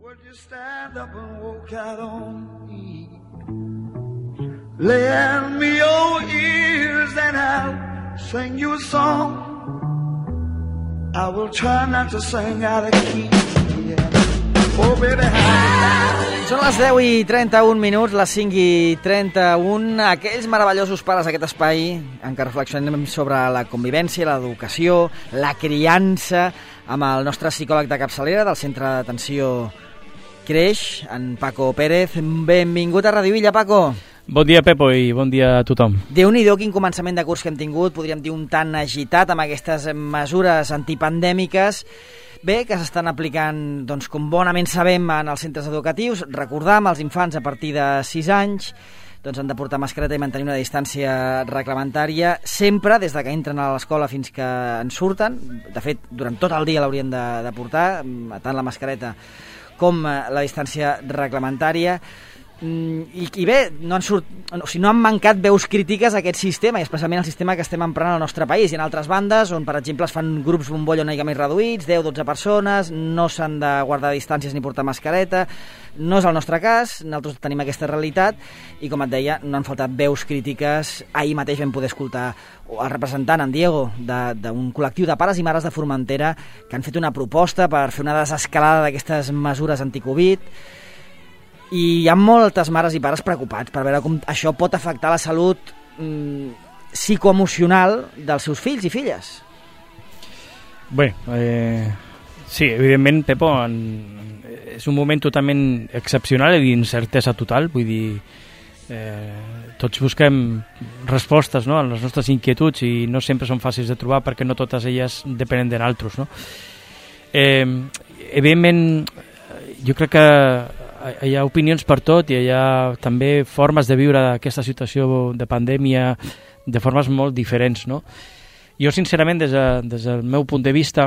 Would you stand up and walk out on me? Lend me your ears and I'll sing you a song. I will try not to sing out of key. Yeah. Oh, baby, Són les 10:31, les 5:31. Aquells meravellosos pares d'aquest espai en què reflexionem sobre la convivència, l'educació, la criança, amb el nostre psicòleg de capçalera del Centre d'Atenció Creix, en Paco Pérez. Benvingut a Radio Illa, Paco. Bon dia, Pepo, i bon dia a tothom. Déu-n'hi-do, quin començament de curs que hem tingut, podríem dir un tant agitat amb aquestes mesures antipandèmiques, bé, que s'estan aplicant, doncs, com bonament sabem, en els centres educatius. Recordam, els infants a partir de 6 anys doncs, han de portar mascareta i mantenir una distància reglamentària sempre, des de que entren a l'escola fins que en surten. De fet, durant tot el dia l'haurien de portar, tant la mascareta com la distància reglamentària. I bé, no han mancat veus crítiques a aquest sistema, i especialment al sistema que estem emprant al nostre país. Hi ha altres bandes on, per exemple, es fan grups bombolla una mica més reduïts, 10-12 persones, no s'han de guardar distàncies ni portar mascareta. No és el nostre cas, nosaltres tenim aquesta realitat, i com et deia, no han faltat veus crítiques. Ahir mateix vam poder escoltar el representant, en Diego, d'un col·lectiu de pares i mares de Formentera, que han fet una proposta per fer una desescalada d'aquestes mesures anticovid. I hi ha moltes mares i pares preocupats per veure com això pot afectar la salut psicoemocional dels seus fills i filles. Bé, sí, evidentment, Pepo, és un moment totalment excepcional i d'incertesa total, vull dir, tots busquem respostes, no?, a les nostres inquietuds, i no sempre són fàcils de trobar perquè no totes elles depenen de nosaltres, no? Evidentment, jo crec que hi ha opinions per tot, i hi ha també formes de viure aquesta situació de pandèmia de formes molt diferents, no? Jo, sincerament, des del meu punt de vista,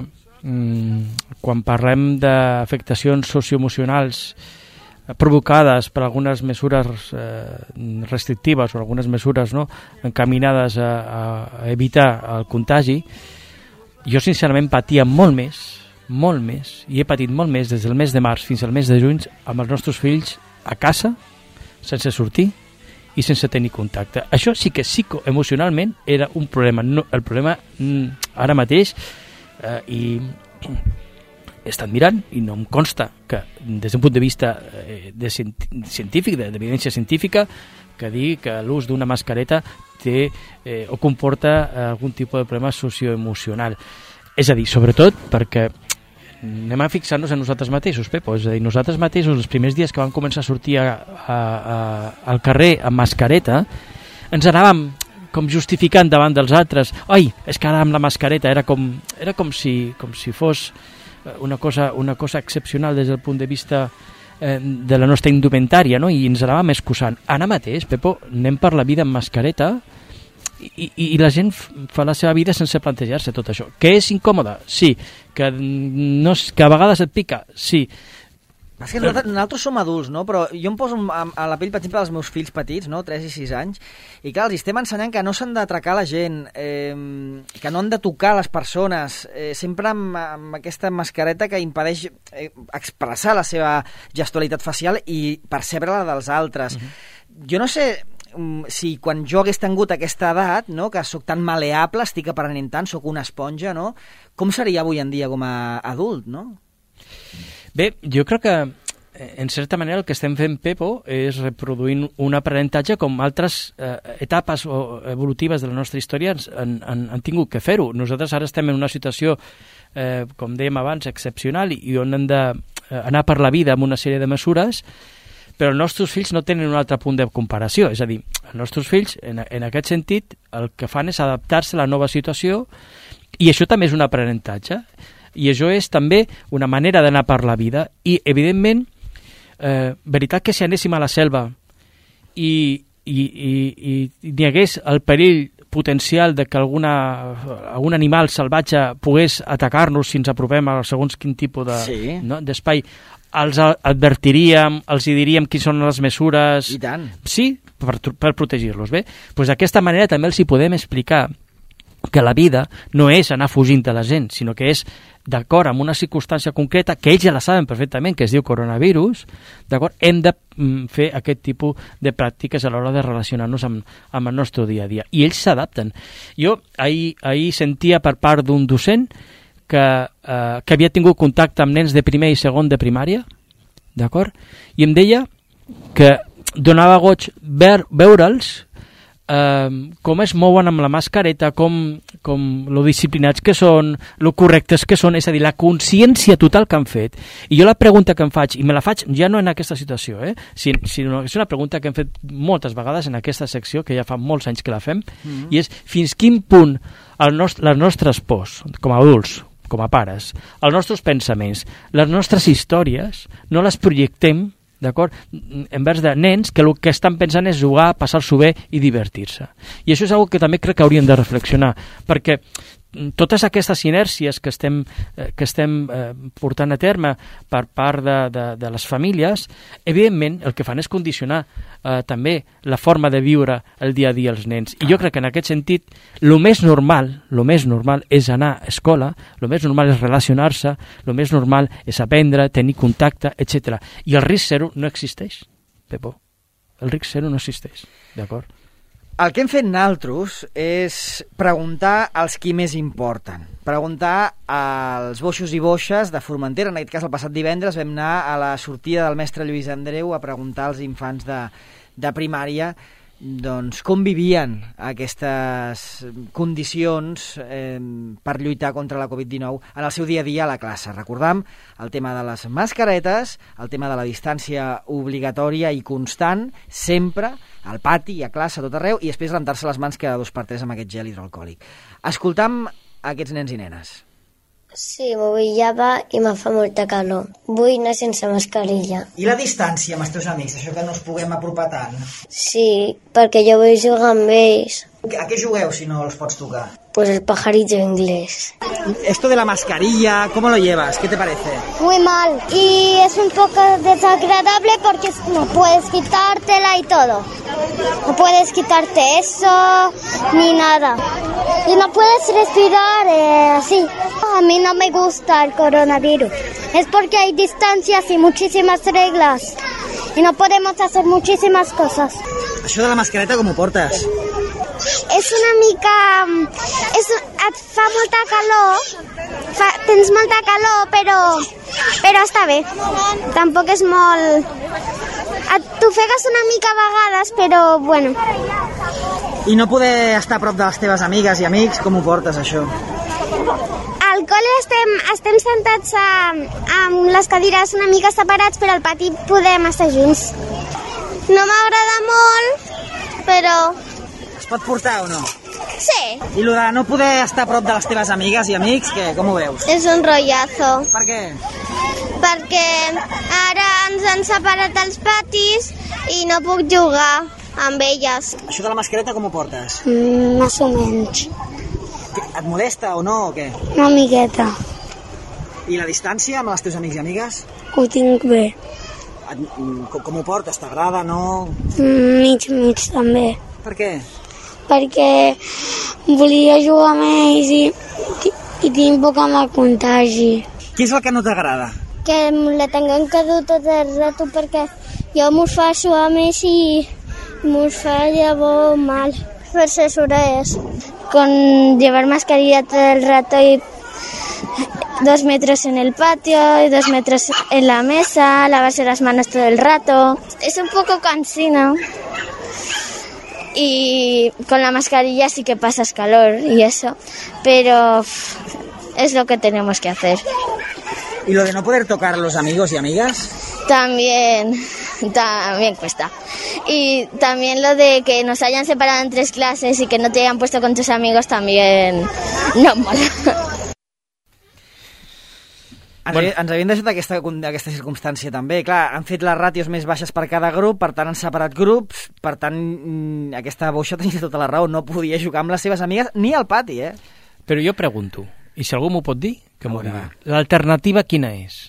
quan parlem d'afectacions socioemocionals provocades per algunes mesures restrictives o algunes mesures, no?, encaminades a evitar el contagi, jo, sincerament, patia molt més, i he patit molt més des del mes de març fins al mes de juny amb els nostres fills a casa, sense sortir i sense tenir contacte. Això sí que psicoemocionalment era un problema. No, el problema ara mateix, i he estat mirant, i no em consta que des d'un punt de vista científic, d'evidència científica, que digui que l'ús d'una mascareta té o comporta algun tipus de problema socioemocional. És a dir, sobretot perquè anem a fixar-nos en nosaltres mateixos, Pepo. És a dir, nosaltres mateixos, els primers dies que vam començar a sortir al carrer amb mascareta, ens anàvem com justificant davant dels altres. Ai, és que ara amb la mascareta era com si fos una cosa excepcional des del punt de vista de la nostra indumentària, no? I ens anàvem excusant. Ara mateix, Pepo, anem per la vida amb mascareta, i la gent fa la seva vida sense plantejar-se tot això. Que és incòmode? Sí. Que a vegades et pica? Sí. És que nosaltres som adults, no? Però jo em poso a la pell, per exemple, dels meus fills petits, no?, 3 i 6 anys, i clar, els estem ensenyant que no s'han d'atracar la gent, que no han de tocar les persones, sempre amb aquesta mascareta que impedeix expressar la seva gestualitat facial i percebre-la dels altres. Jo no sé si quan jo hagués tingut aquesta edat, no?, que sóc tan maleable, estic aprenent tant, sóc una esponja, no?, com seria avui en dia com a adult, no? Bé, jo crec que en certa manera el que estem fent, Pepo, és reproduint un aprenentatge com altres etapes evolutives de la nostra història han tingut que fer-ho. Nosaltres ara estem en una situació, com dèiem abans, excepcional, i on hem d'anar per la vida amb una sèrie de mesures, però els nostres fills no tenen un altre punt de comparació. És a dir, els nostres fills, en aquest sentit, el que fan és adaptar-se a la nova situació, i això també és un aprenentatge, i això és també una manera d'anar per la vida. I, evidentment, veritat que si anéssim a la selva i n'hi hagués el perill potencial de que algun animal salvatge pogués atacar-nos si ens apropem a segons quin tipus d'espai, els advertiríem, els diríem quines són les mesures. I tant. Sí, per protegir-los. Bé, doncs d'aquesta manera també els hi podem explicar que la vida no és anar fugint de la gent, sinó que és d'acord amb una circumstància concreta, que ells ja la saben perfectament, que es diu coronavirus, d'acord, hem de fer aquest tipus de pràctiques a l'hora de relacionar-nos amb el nostre dia a dia. I ells s'adapten. Jo ahir sentia per part d'un docent que havia tingut contacte amb nens de primer i segon de primària, d'acord? I em deia que donava goig veure'ls com es mouen amb la mascareta, com lo disciplinats que són, lo correctes que són, és a dir, la consciència total que han fet. I jo la pregunta que em faig, i me la faig ja no en aquesta situació, sinó és una pregunta que hem fet moltes vegades en aquesta secció, que ja fa molts anys que la fem, i és fins quin punt les nostres pors, com a adults, com a pares, els nostres pensaments, les nostres històries, no les projectem, d'acord, envers de nens que el que estan pensant és jugar, passar-s'ho bé i divertir-se. I això és una cosa que també crec que hauríem de reflexionar, perquè totes aquestes inèrcies que estem portant a terme per part de les famílies, evidentment el que fan és condicionar també la forma de viure el dia a dia als nens. I jo crec que en aquest sentit el més normal és anar a escola, el més normal és relacionar-se, el més normal és aprendre, tenir contacte, etc. I el risc zero no existeix, Pepo. El risc zero no existeix, d'acord? El que hem fet nosaltres és preguntar als qui més importen. Preguntar als boixos i boixes de Formentera. En aquest cas, el passat divendres vam anar a la sortida del mestre Lluís Andreu a preguntar als infants de primària doncs, com vivien aquestes condicions per lluitar contra la Covid-19 en el seu dia a dia a la classe. Recordam el tema de les mascaretes, el tema de la distància obligatòria i constant, sempre al pati i a classe, a tot arreu, i després rentar-se les mans cada 2 per 3 amb aquest gel hidroalcohòlic. Escoltam aquests nens i nenes. Sí, m'obillava i me fa molta calor. Vull anar sense mascarilla. I la distància amb els teus amics, això que no ens puguem apropar tant? Sí, perquè jo vull jugar amb ells. ¿A qué jugueu si no los pots tocar? Pues el pajarito inglés. Esto de la mascarilla, ¿cómo lo llevas? ¿Qué te parece? Muy mal. Y es un poco desagradable porque no puedes quitártela y todo. No puedes quitarte eso ni nada. Y no puedes respirar así. A mí no me gusta el coronavirus. Es porque hay distancias y muchísimas reglas. Y no podemos hacer muchísimas cosas. Això de la mascareta com ho portes? És una mica... et fa molta calor, tens molta calor, però està bé. Tampoc és molt... T'ofegues una mica a vegades, però bueno. I no poder estar a prop de les teves amigues i amics, com ho portes, això? Al col·le estem sentats amb les cadires una mica separats, però al pati podem estar junts. No m'agrada molt, però... Es pot portar o no? Sí. I el de no poder estar a prop de les teves amigues i amics, què? Com ho veus? És un rotllazo. Per què? Perquè ara ens han separat els patis i no puc jugar amb elles. Això de la mascareta com ho portes? Més o menys. Et molesta o no, o què? Una miqueta. I la distància amb els teus amics i amigues? Ho tinc bé. Com ho portes? T'agrada, no? Mig també. Per què? Perquè volia jugar amb ells i tinc por amb el contagi. Què és el que no t'agrada? Que la tengan que dur tot el rato perquè jo m'ho faig amb ells i m'ho fa llavors mal. Per ses orelles. Con llevar mascarilla todo el rato y 2 metros en el patio y 2 metros en la mesa, lavarse las manos todo el rato. Es un poco cansino. Y con la mascarilla sí que pasas calor y eso, pero es lo que tenemos que hacer. ¿Y lo de no poder tocar a los amigos y amigas? También cuesta. Y también lo de que nos hayan separado en 3 clases y que no te hayan puesto con tus amigos también no mola. Ens havien deixat aquesta circumstància també. Clar, han fet les ràtios més baixes per cada grup, per tant han separat grups, per tant aquesta boixa tenia tota la raó, no podia jugar amb les seves amigues ni al pati, Però jo pregunto, i si algú m'ho pot dir, que m'ho digui. L'alternativa quina és?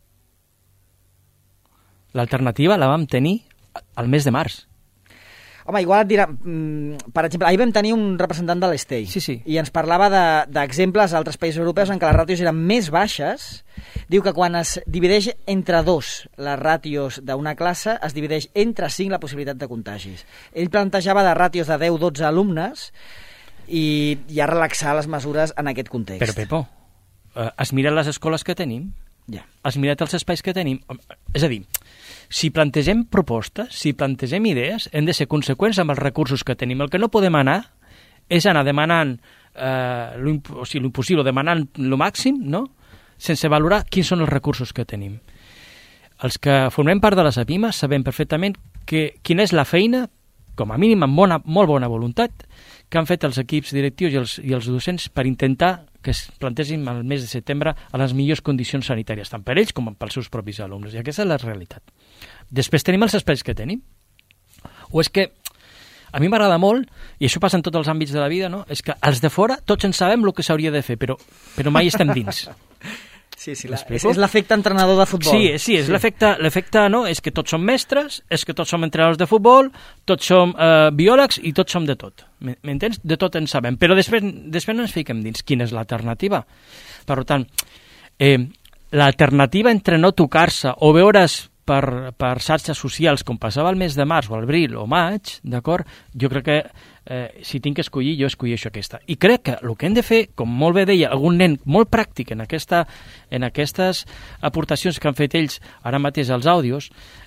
L'alternativa la vam tenir al mes de març. Home, igual et dirà... per exemple, ahir vam tenir un representant de l'Estei i ens parlava d'exemples a altres països europeus en què les ràtios eren més baixes. Diu que quan es divideix entre 2 les ràtios d'una classe, es divideix entre 5 la possibilitat de contagis. Ell plantejava de ràtios de 10-12 alumnes i ja relaxar les mesures en aquest context. Però, Pepo, has mirat les escoles que tenim? Ja. Has mirat els espais que tenim? És a dir, si plantegem propostes, si plantegem idees, hem de ser conseqüents amb els recursos que tenim. El que no podem anar és anar demanant l'impossible, demanant el màxim, no?, sense valorar quins són els recursos que tenim. Els que formem part de les APIMAs sabem perfectament quina és la feina, com a mínim amb molt bona voluntat, que han fet els equips directius i els docents per intentar que es plantegin el mes de setembre a les millors condicions sanitàries, tant per ells com pels seus propis alumnes. I aquesta és la realitat. Després tenim els espais que tenim. O és que a mi m'agrada molt, i això passa en tots els àmbits de la vida, no? És que els de fora tots en sabem el que s'hauria de fer, però mai estem dins. Sí, és l'efecte entrenador de futbol. Sí, és l'efecte, no? És que tots som mestres, és que tots som entrenadors de futbol, tots som biòlegs i tots som de tot. M'entens? De tot en sabem, però després no ens fiquem dins. Quina és l'alternativa? Per tant, l'alternativa entre no tocar-se o veure's per xarxes socials, com passava el mes de març o abril o maig, d'acord? Jo crec que si tinc que escollir, jo escolleixo aquesta. I crec que el que hem de fer, com molt bé deia algun nen molt pràctic en aquestes aportacions que han fet ells ara mateix als àudios,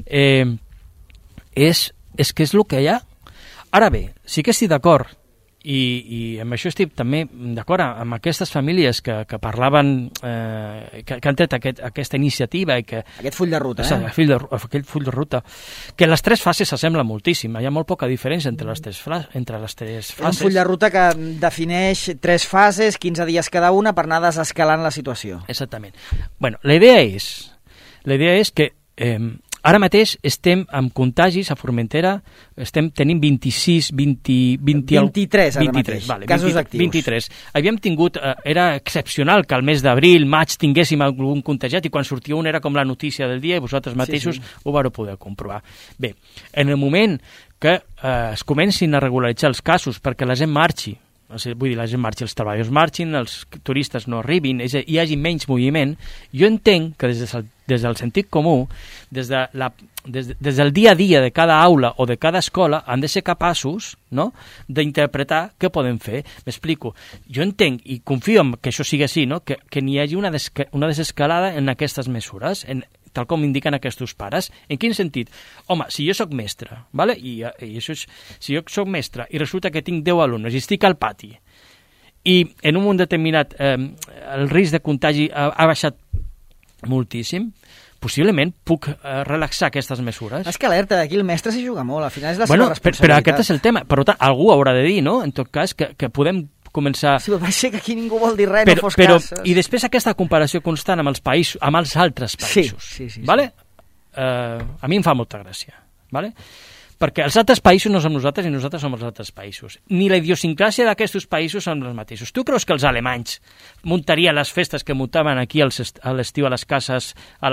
és que és el que hi ha. Ara bé, sí que estic d'acord, i amb això estic també d'acord amb aquestes famílies que parlaven, que han tret aquesta iniciativa i que... Aquest full de ruta, Aquell full de ruta, que les 3 fases s'assembla moltíssim, hi ha molt poca diferència entre les tres fases. Un full de ruta que defineix 3 fases, 15 dies cada una, per anar desescalant la situació. Exactament. Bueno, la idea és que ara mateix estem amb contagis a Formentera, tenim 23 ara mateix, vale, casos actius. 23. Havíem tingut, era excepcional que al mes d'abril, maig, tinguéssim algun contagiat i quan sortia un era com la notícia del dia i vosaltres mateixos ho vareu poder comprovar. Bé, en el moment que es comencin a regularitzar els casos perquè la gent marxi, vull dir, la gent marxi, els treballadors marxin, els turistes no arribin, hi hagi menys moviment, jo entenc que des del sentit comú, des del dia a dia de cada aula o de cada escola, han de ser capaços, no?, d'interpretar què poden fer. M'explico. Jo entenc i confio que això sigui així, no?, que n'hi hagi una desescalada en aquestes mesures, tal com indiquen aquests pares. En quin sentit? Home, si jo sóc mestre, ¿vale? I això és, si jo sóc mestre i resulta que tinc 10 alumnes i estic al pati i en un moment determinat el risc de contagi ha baixat moltíssim, possiblement puc relaxar aquestes mesures. És que alerta, aquí el mestre s'hi juga molt, al final és la seva responsabilitat. Però aquest és el tema. Per tant, algú haurà de dir, no?, en tot cas, que podem començar... Sí, va ser que aquí ningú vol dir res, no fos cas. I després aquesta comparació constant amb els altres països. Sí. Vale? A mi em fa molta gràcia. Vale? Perquè els altres països no som nosaltres i nosaltres som els altres països. Ni la idiosincràsia d'aquests països són els mateixos. Tu creus que els alemanys muntarien les festes que muntaven aquí a l'estiu a les cases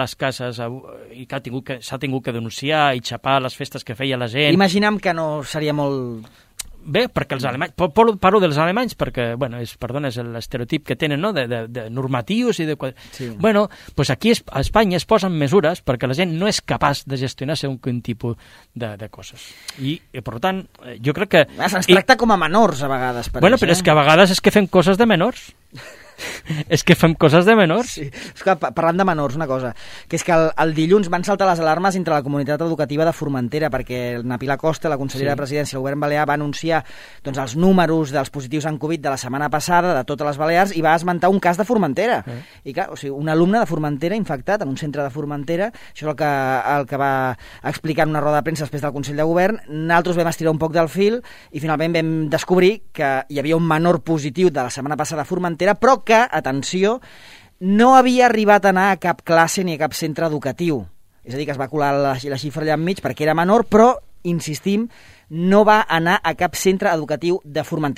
i que s'ha tingut que denunciar i xapar les festes que feia la gent? Imaginem que no seria molt... Bé, perquè els alemanys... Parlo dels alemanys perquè, bueno, és l'estereotip que tenen, no?, de normatius i de... Sí. Bueno, doncs aquí a Espanya es posen mesures perquè la gent no és capaç de gestionar un tipus de coses. I, per tant, jo crec que... Se'ns tracta com a menors, a vegades, però és que a vegades és que fem coses de menors. És que fem coses de menors. Sí. És que, parlant de menors, una cosa, que és que el dilluns van saltar les alarmes entre la comunitat educativa de Formentera perquè el Napilar Costa, la consellera de Presidència del Govern Balear, va anunciar els números dels positius en Covid de la setmana passada de totes les Balears i va esmentar un cas de Formentera. I clar, un alumne de Formentera infectat en un centre de Formentera, això és el que va explicar en una roda de premsa després del Consell de Govern. Nosaltres vam estirar un poc del fil i finalment vam descobrir que hi havia un menor positiu de la setmana passada a Formentera, però que, atenció, no havia arribat a anar a cap classe ni a cap centre educatiu. És a dir, que es va colar la xifra allà enmig perquè era menor, però, insistim, no va anar a cap centre educatiu de Formentera.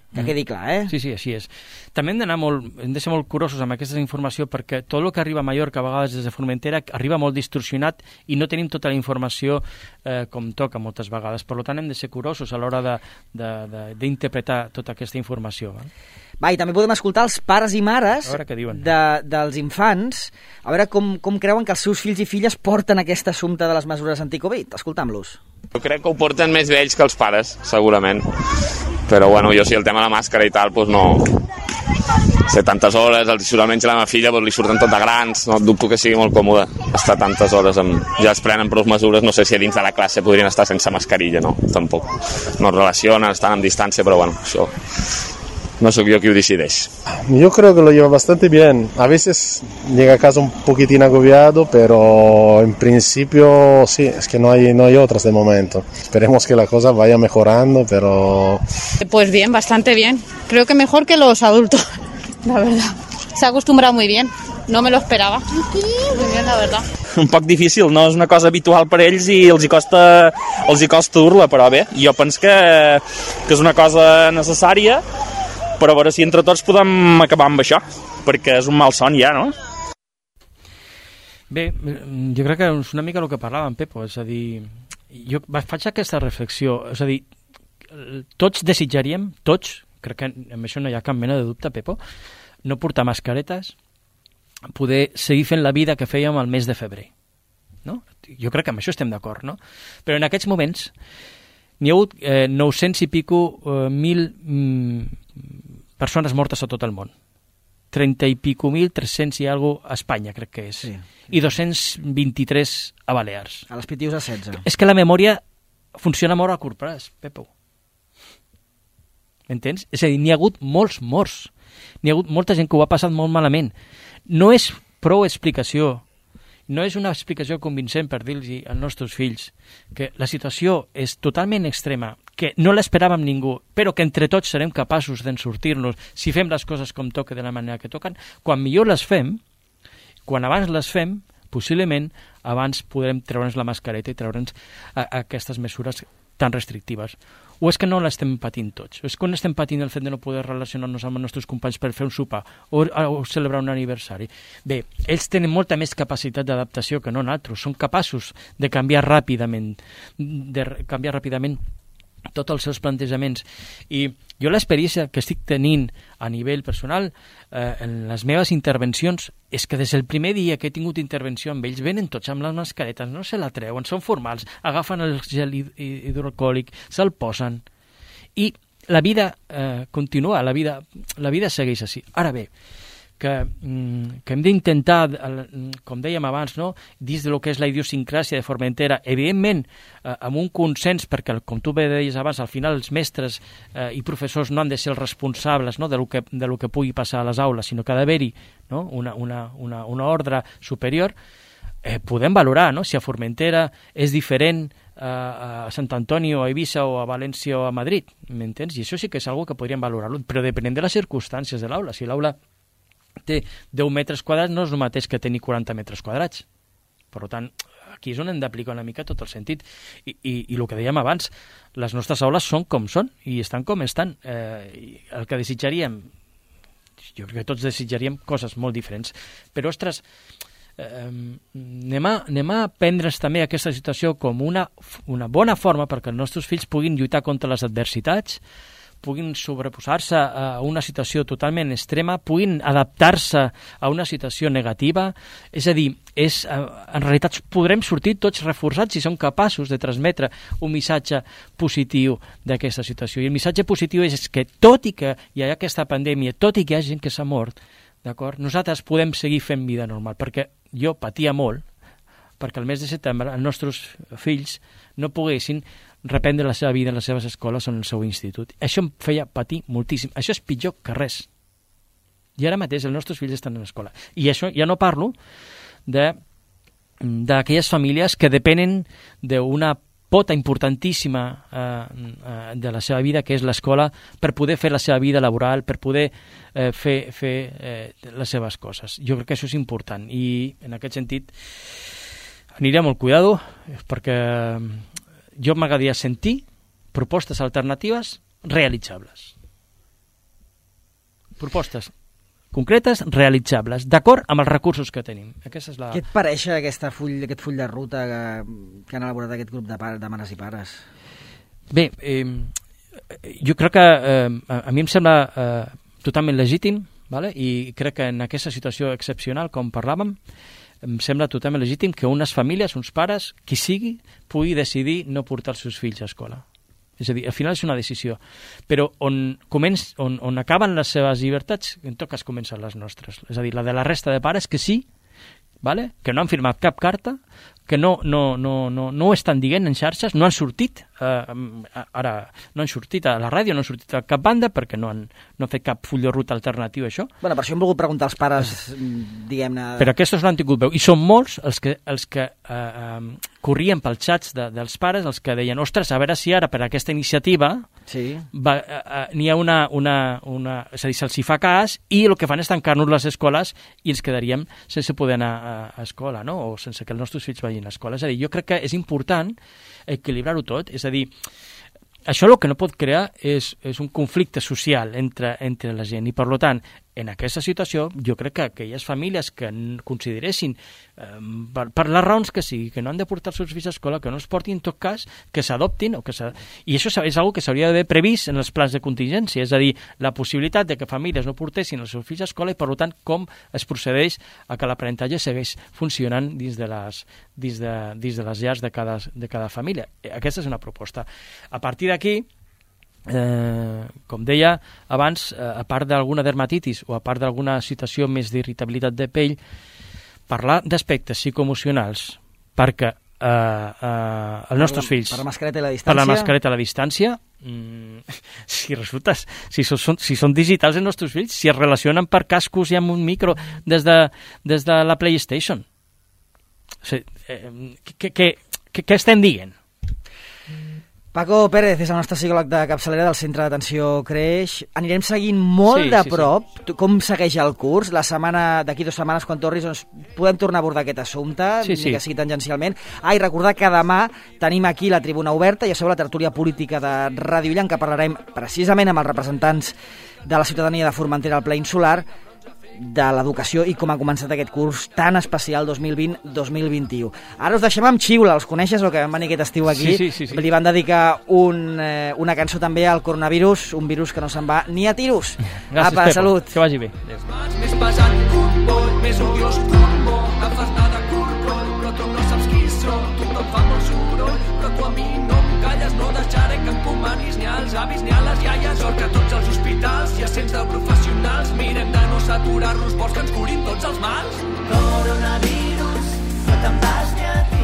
Que quedi clar, Sí, així és. També hem de ser molt curosos amb aquesta informació perquè tot el que arriba a Mallorca, a vegades des de Formentera, arriba molt distorsionat i no tenim tota la informació com toca moltes vegades. Per tant, hem de ser curosos a l'hora d'interpretar tota aquesta informació. Va, i també podem escoltar els pares i mares dels infants, a veure com creuen que els seus fills i filles porten aquest assumpte de les mesures anti-Covid. Escoltam-los. Jo crec que ho porten més vells que els pares, segurament. Però bueno, jo sí, el tema de la màscara i tal, doncs no... Ser tantes hores, almenys a la meva filla li surten tot de grans, no dubto que sigui molt còmode estar tantes hores, ja es prenen prou mesures, no sé si a dins de la classe podrien estar sense mascarilla, no, tampoc. No es relacionen, estan en distància, però bueno, això no soy yo quien decideix. Yo creo que lo lleva bastante bien. A veces llega a casa un poquitín agobiado, pero en principio sí, es que no hay otras de momento. Esperemos que la cosa vaya mejorando, pero... Pues bien, bastante bien. Creo que mejor que los adultos, la verdad. Se ha acostumbrado muy bien. No me lo esperaba. Muy bien, la verdad. Un poc difícil, no és una cosa habitual per ells i els hi costa dur-la, però bé, jo penso que és una cosa necessària, però a veure si entre tots podem acabar amb això, perquè és un mal son ja, no? Bé, jo crec que és una mica el que parlàvem, Pepo, és a dir, jo faig aquesta reflexió, és a dir, tots desitjaríem, tots, crec que amb això no hi ha cap mena de dubte, Pepo, no portar mascaretes, poder seguir fent la vida que fèiem al mes de febrer, no? Jo crec que amb això estem d'acord, no? Però en aquests moments n'hi ha hagut 900 i pico mil persones mortes a tot el món. 30 i pico mil, 300 i alguna a Espanya, crec que és. Sí. I 223 a Balears. A les Pitius a 16. És que la memòria funciona molt a curt plaç, Pepo. M'entens? És a dir, n'hi ha hagut molts morts. N'hi ha hagut molta gent que ho ha passat molt malament. No és prou explicació, no és una explicació convincent per dir-los als nostres fills que la situació és totalment extrema, que no l'esperàvem ningú, però que entre tots serem capaços d'en sortir-nos si fem les coses com toca de la manera que toquen. Quan millor les fem, quan abans les fem, possiblement abans podrem treure'ns la mascareta i treure'ns aquestes mesures tan restrictives. O és que no l'estem patint tots? O és que no estem patint el fet de no poder relacionar-nos amb els nostres companys per fer un sopar o celebrar un aniversari? Bé, ells tenen molta més capacitat d'adaptació que no nosaltres. Són capaços de canviar ràpidament, tots els seus plantejaments. I jo l'experiència que estic tenint a nivell personal en les meves intervencions és que des del primer dia que he tingut intervenció amb ells venen tots amb les mascaretes, no se la treuen, són formals, agafen el gel hidroalcohòlic, se'l posen i la vida continua, la vida segueix així. Ara bé, que hem d'intentar, com dèiem abans, no? Dins del que és la idiosincràsia de Formentera, evidentment amb un consens, perquè com tu bé deies abans, al final els mestres i professors no han de ser els responsables, no? de lo que pugui passar a les aules, sinó que ha d'haver-hi, no? una ordre superior. Podem valorar, no? Si a Formentera és diferent a Sant Antoni o a Eivissa o a València o a Madrid, m'entens? I això sí que és una que podríem valorar-lo, però depenent de les circumstàncies de l'aula. Si l'aula té 10 metres quadrats no és el mateix que tenir 40 metres quadrats. Per tant, aquí és on hem d'aplicar una mica tot el sentit. I el que dèiem abans, les nostres aules són com són i estan com estan. El que desitjaríem, jo crec que tots desitjaríem coses molt diferents, però, ostres, anem a prendre's també aquesta situació com una bona forma perquè els nostres fills puguin lluitar contra les adversitats, puguin sobreposar-se a una situació totalment extrema, puguin adaptar-se a una situació negativa, és a dir, en realitat podrem sortir tots reforçats si som capaços de transmetre un missatge positiu d'aquesta situació. I el missatge positiu és que tot i que hi ha aquesta pandèmia, tot i que hi ha gent que s'ha mort, d'acord, nosaltres podem seguir fent vida normal, perquè jo patia molt perquè el mes de setembre els nostres fills no poguessin reprendre la seva vida en les seves escoles o en el seu institut. Això em feia patir moltíssim. Això és pitjor que res. I ara mateix els nostres fills estan a l'escola. I això ja no parlo d'aquelles famílies que depenen d'una pota importantíssima de la seva vida, que és l'escola, per poder fer la seva vida laboral, per poder fer les seves coses. Jo crec que això és important. I en aquest sentit aniré amb el cuidado, perquè jo m'agradaria sentir propostes alternatives realitzables. propostes concretes, realitzables, d'acord amb els recursos que tenim. Aquesta és la... Què et pareix aquest full de ruta que han elaborat aquest grup de mares i pares? Bé, jo crec que a mi em sembla totalment legítim, vale? I crec que en aquesta situació excepcional, com parlàvem, em sembla totalment legítim que unes famílies, uns pares, qui sigui, pugui decidir no portar els seus fills a escola. És a dir, al final és una decisió. Però on acaben les seves llibertats, en tot cas comencen les nostres. És a dir, la de la resta de pares, que sí, vale? Que no han firmat cap carta, que no ho estan dient en xarxes, no han sortit, ara no han sortit a la ràdio, no han sortit a cap banda, perquè no han fet cap full de ruta alternatiu a això. Bueno, per això hem volgut preguntar als pares, diguem-ne... Però aquests no han tingut veu. I són molts els que corrien pels xats dels pares, els que deien, ostres, a veure si ara per aquesta iniciativa n'hi ha una... És a dir, se'ls hi fa cas i el que fan és tancar-nos les escoles i ens quedaríem sense poder anar a escola, no? O sense que els nostres fills vagin a escola. És a dir, jo crec que és important equilibrar-ho tot. És a dir, això el que no pot crear és un conflicte social entre la gent i, per tant, en aquesta situació jo crec que aquelles famílies que consideressin per les raons que sigui, que no han de portar els seus fills a escola, que no els portin en tot cas, que s'adoptin i això és una que s'hauria d'haver previst en els plans de contingència, és a dir, la possibilitat de que famílies no portessin els seus fills a escola i, per tant, com es procedeix a que l'aprenentatge segueix funcionant dins de les llars de cada família. Aquesta és una proposta. A partir d'aquí, com deia abans, a part d'alguna dermatitis o a part d'alguna situació més d'irritabilitat de pell, parlar d'aspectes psicoemocionals perquè els nostres fills... Per la mascareta i la distància. Per la mascareta i la distància, si són digitals els nostres fills, si es relacionen per cascos i amb un micro des de la PlayStation. Què estem dient? Paco Pérez és el nostre psicòleg de capçalera del Centre d'Atenció Creix. Anirem seguint molt de prop com segueix el curs. La setmana, d'aquí 2 setmanes, quan tornis, doncs, podem tornar a abordar aquest assumpte, ni que sigui tangencialment. I recordar que demà tenim aquí la tribuna oberta, ja sabeu, la tertúlia política de Ràdio Illa, en què parlarem precisament amb els representants de la ciutadania de Formentera al Pla Insular, de l'educació i com ha començat aquest curs tan especial 2020-2021. Ara us deixem amb Xiula, els coneixes o que van venir aquest estiu aquí? Sí. Li van dedicar una cançó també al coronavirus, un virus que no se'n va ni a tiros. Gràcies, Apa, Pepa. salut. Que vagi bé. Més pesat que un bol, més odiós que un món. No fas nada corcoll, però tu no saps qui som. Tothom fa molt soroll, però tu a mi no em calles. No deixaré que em comanis ni als avis ni a les iaies. Sort que tots els hospitals hi ha cents de professionals. Mirem de no saturar-nos, vols que ens curin tots els mals? Coronavirus, no te'n vas ni a ti.